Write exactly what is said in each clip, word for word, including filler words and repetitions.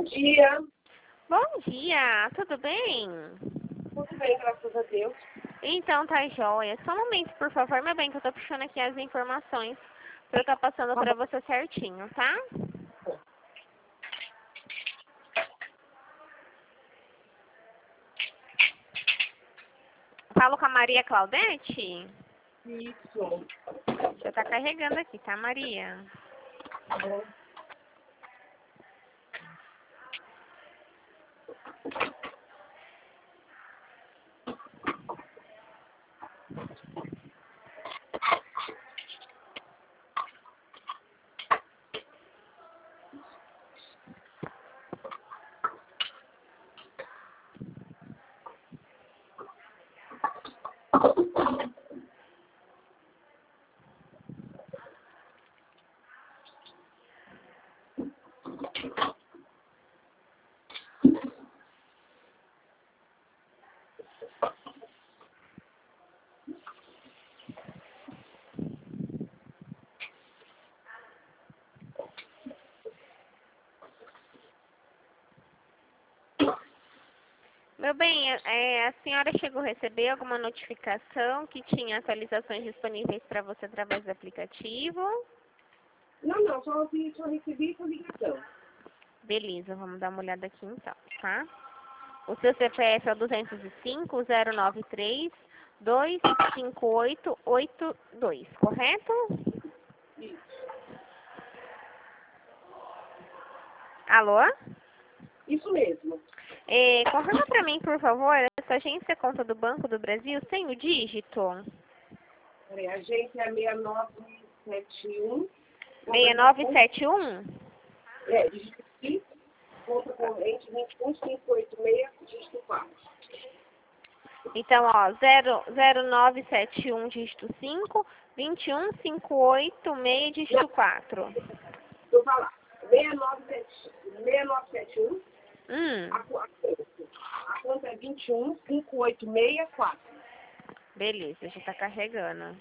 dia. Bom dia, tudo bem? Tudo bem, graças a Deus. Então tá jóia. Só um momento, por favor, meu bem, que eu tô puxando aqui as informações pra eu estar passando pra você certinho, tá? Falo com a Maria Claudete? Isso. Já tá carregando aqui, tá, Maria? Tá bom. Meu bem, é, a senhora chegou a receber alguma notificação que tinha atualizações disponíveis para você através do aplicativo? Não, não, só, ouvi, só recebi essa ligação. Beleza, vamos dar uma olhada aqui então, tá? O seu C P F é o duzentos e cinco, zero nove três, dois cinco oito oito dois, correto? Isso. Alô? Isso mesmo. É, confirma para mim, por favor, essa agência é conta do Banco do Brasil sem o dígito? Peraí, a agência é seis nove sete um. seis nove sete um? É, dígito cinco, conta corrente vinte e um cinco oito seis, dígito quatro. Então, ó, zero zero nove sete um, dígito cinco, vinte e um cinco oito seis, dígito quatro. Vou falar. seis nove sete um. Hum, A, co- a, conta. a conta é vinte e um cinco oito seis quatro. beleza, já tá carregando.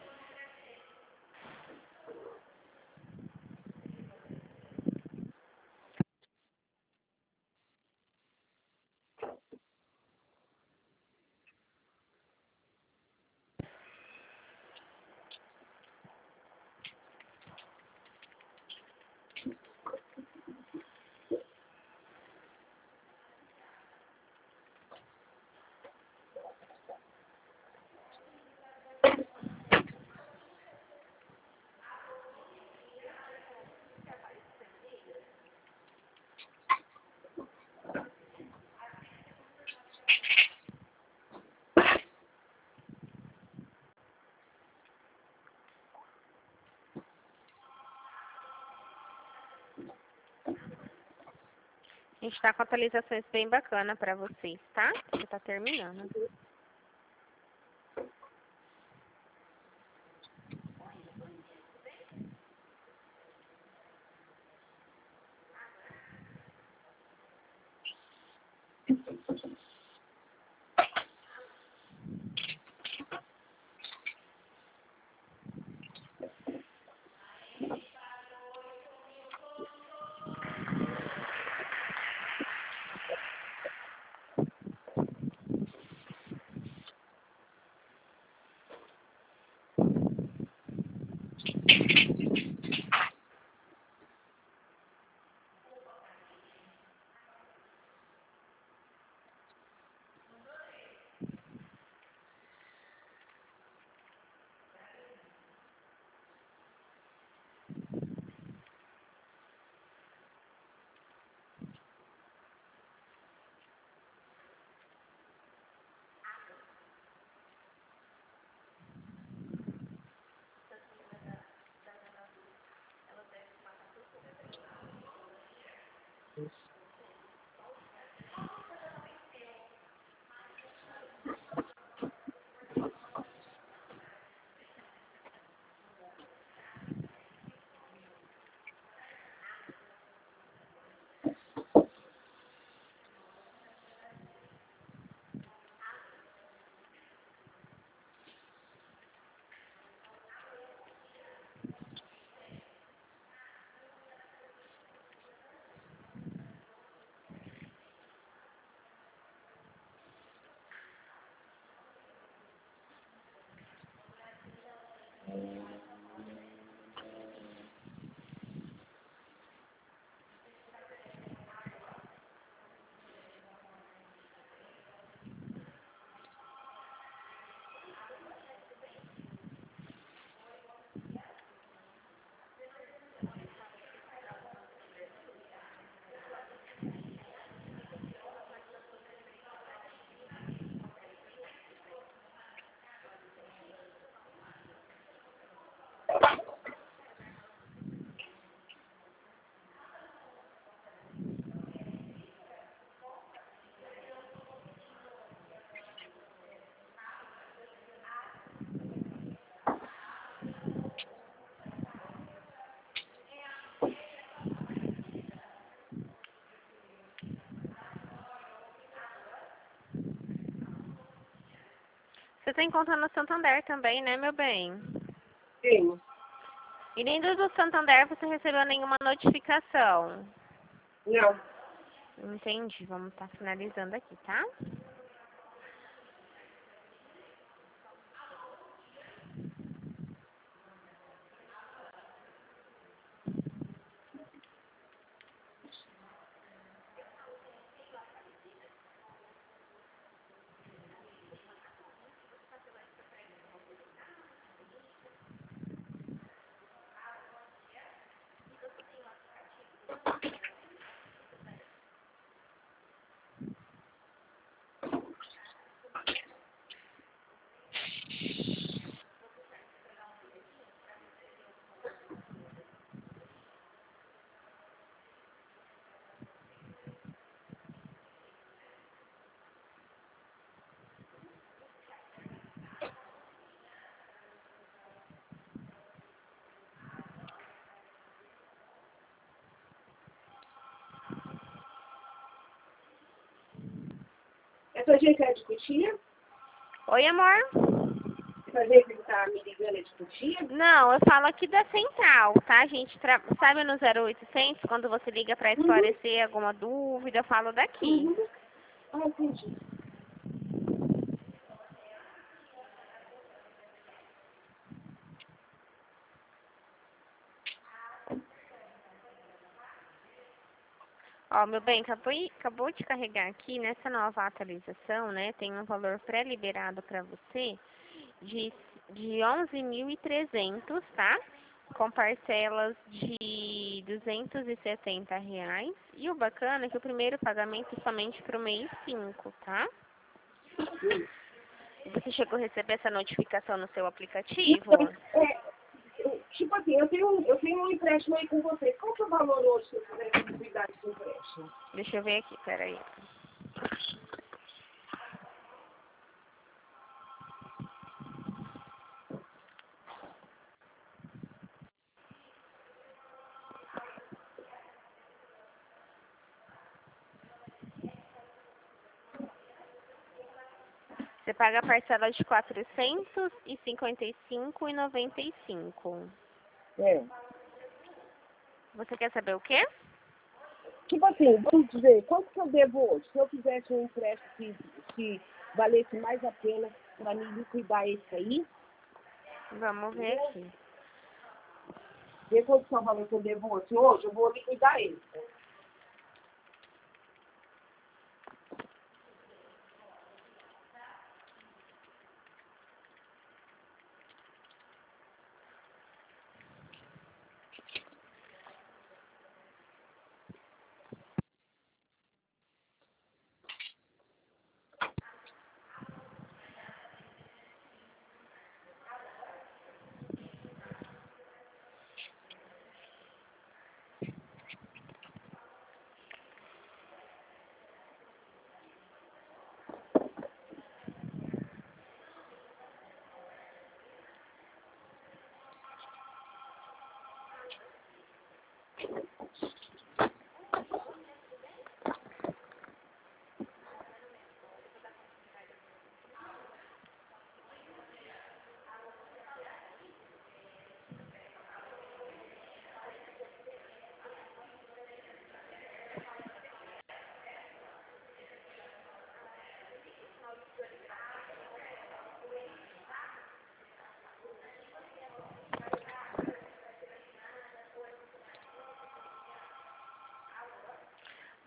A gente tá com atualizações bem bacana para vocês, tá? Já tá terminando. Você tem conta no Santander também, né, meu bem? Tenho. E nem do do Santander você recebeu nenhuma notificação. Não. Entendi. Vamos estar finalizando aqui, tá? Essa gente é de Cotia? Oi, amor? Essa gente que tá me ligando é de Cotia? Não, eu falo aqui da central, tá, gente? Tra... Sabe no zero oitocentos, quando você liga pra esclarecer uhum. alguma dúvida, eu falo daqui. Uhum. Ah, entendi. Ó, meu bem, acabou, acabou de carregar aqui, nessa nova atualização, né, tem um valor pré-liberado para você de, de onze mil e trezentos, tá? Com parcelas de duzentos e setenta reais. E o bacana é que o primeiro pagamento é somente para o mês cinco, tá? Você chegou a receber essa notificação no seu aplicativo? É, tipo assim, eu tenho, eu tenho um empréstimo aí com vocês. Qual que é o valor hoje que eu tiver que cuidar desse empréstimo? Deixa eu ver aqui, peraí. Você paga a parcela de quatrocentos e cinquenta e cinco reais e noventa e cinco. É. Você quer saber o quê? Tipo assim, vamos dizer, quanto que eu devo hoje? Se eu fizesse um empréstimo que, que valesse mais a pena para mim liquidar esse aí, Vamos ver aqui. ver quanto que é o valor que eu devo hoje. Hoje eu vou liquidar ele.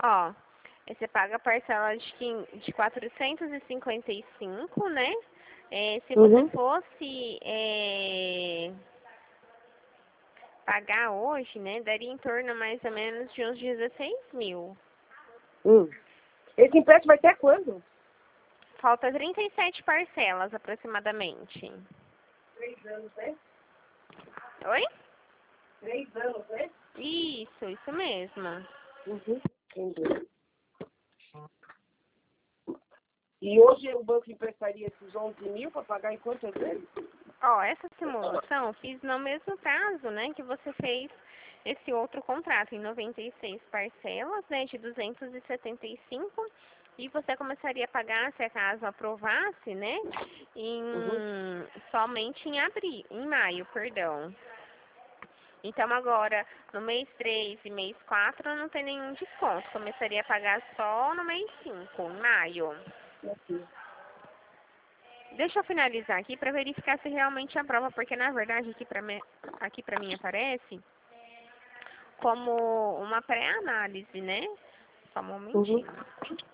Ó, aí você paga a parcela de, quin- de quatrocentos e cinquenta e cinco, né? É, se você Uhum. fosse é, pagar hoje, né, daria em torno mais ou menos de uns dezesseis mil. Hum. Esse empréstimo vai até quando? Falta trinta e sete parcelas aproximadamente. Três anos, né? Oi? Três anos, né? Isso, isso mesmo. Uhum. Entendi. E hoje o banco emprestaria esses onze mil para pagar em quantas vezes? Ó, essa simulação eu fiz no mesmo prazo, né, que você fez esse outro contrato, em noventa e seis parcelas, né, de duzentos e setenta e cinco, e você começaria a pagar, se acaso aprovasse, né, em, Uhum. somente em abril, em maio, perdão. Então agora, no mês três e mês quatro não tem nenhum desconto, começaria a pagar só no mês cinco, em maio. Aqui. Deixa eu finalizar aqui para verificar se realmente aprova, porque na verdade aqui para mim, aqui para mim aparece como uma pré-análise, né? Só um Uhum. momentinho.